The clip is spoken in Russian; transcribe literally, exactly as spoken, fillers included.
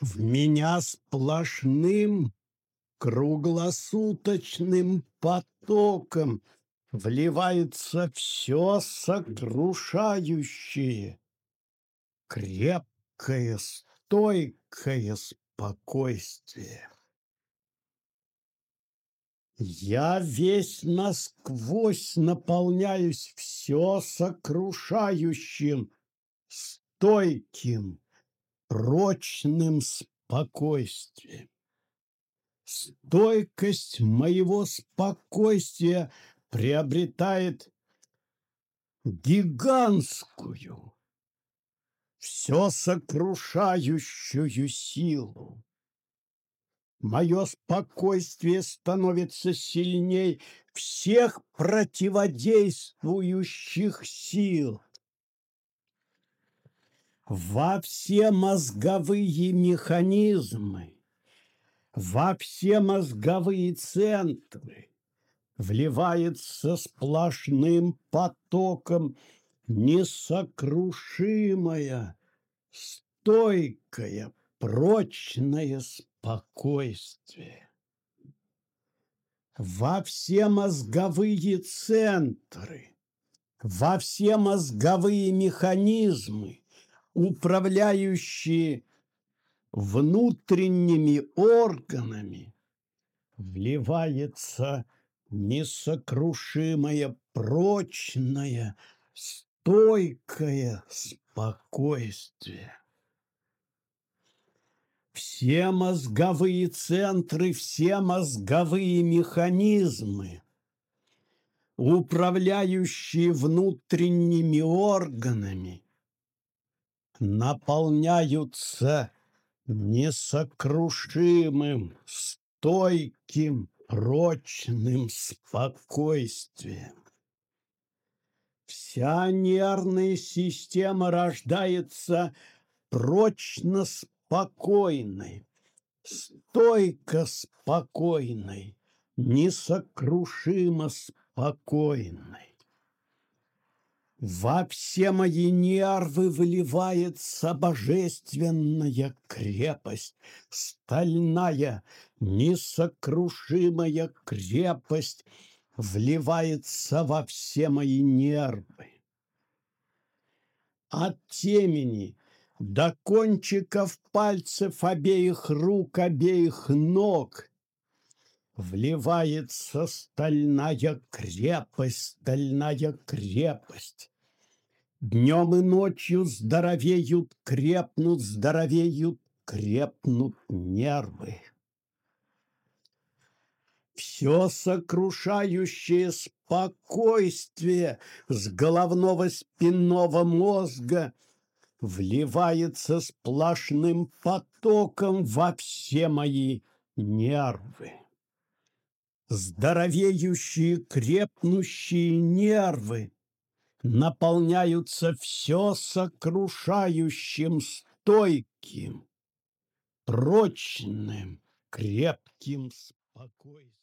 В меня сплошным круглосуточным потоком вливается все сокрушающее, крепкое, стойкое спокойствие. Я весь насквозь наполняюсь все сокрушающим, стойким, прочным спокойствием. Стойкость моего спокойствия приобретает гигантскую, все сокрушающую силу. Мое спокойствие становится сильней всех противодействующих сил. Во все мозговые механизмы, во все мозговые центры вливается сплошным потоком несокрушимое, стойкое, прочное спокойствие. Во все мозговые центры, во все мозговые механизмы, управляющие внутренними органами, вливается несокрушимое, прочное, стойкое спокойствие. Все мозговые центры, все мозговые механизмы, управляющие внутренними органами, наполняются несокрушимым, стойким, прочным спокойствием. Вся нервная система рождается прочно спокойной, стойко спокойной, несокрушимо спокойной. Во все мои нервы вливается божественная крепость, стальная, несокрушимая крепость вливается во все мои нервы. От темени до кончиков пальцев обеих рук, обеих ног вливается стальная крепость, стальная крепость. Днем и ночью здоровеют, крепнут, здоровеют, крепнут нервы. Все сокрушающее спокойствие с головного спинного мозга вливается сплошным потоком во все мои нервы. Здоровеющие, крепнущие нервы наполняются все сокрушающим, стойким, прочным, крепким спокойствием.